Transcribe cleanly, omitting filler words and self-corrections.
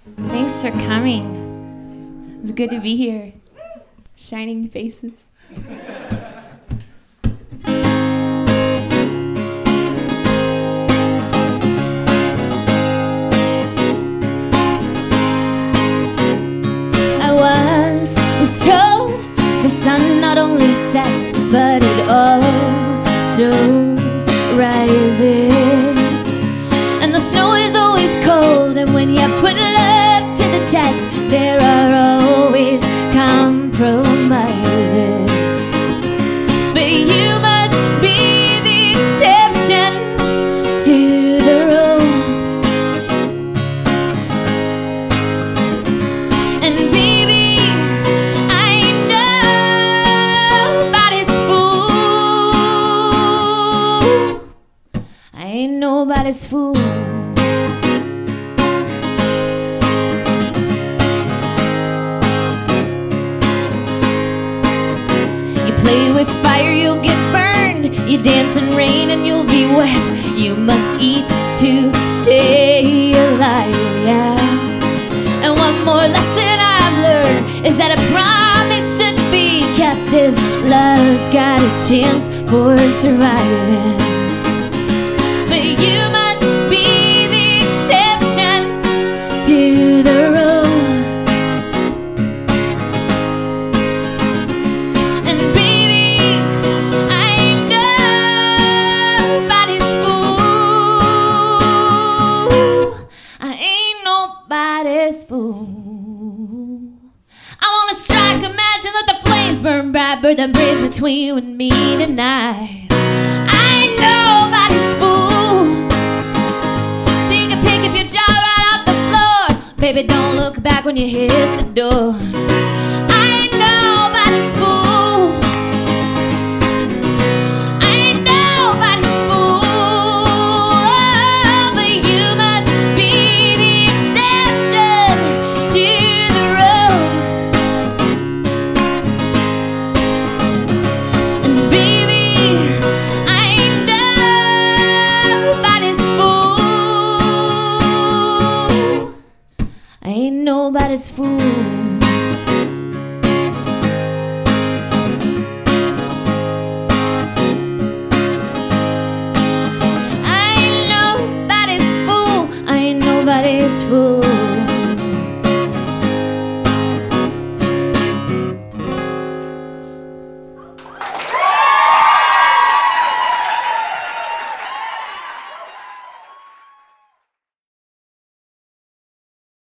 Thanks for coming. It's good to be here. Shining faces. I once was told the sun not only sets, but it also rises. And the snow is always cold, and when you put love to the test, there are always compromises. But you must be the exception to the rule. And baby, I ain't nobody's fool. I ain't nobody's fool. Play with fire, you'll get burned. You dance in rain and you'll be wet. You must eat to stay alive, yeah. And one more lesson I've learned is that a promise should be kept if love's got a chance for surviving. But you must be the exception to the rule. I wanna strike a match and let the flames burn bright, burn the bridge between you and me tonight. I ain't nobody's fool, so you can pick up your jaw right off the floor. Baby, don't look back when you hit the door. I ain't nobody's fool. I ain't nobody's fool, but you must be the exception to the rule. And baby, I ain't nobody's fool. I ain't nobody's fool.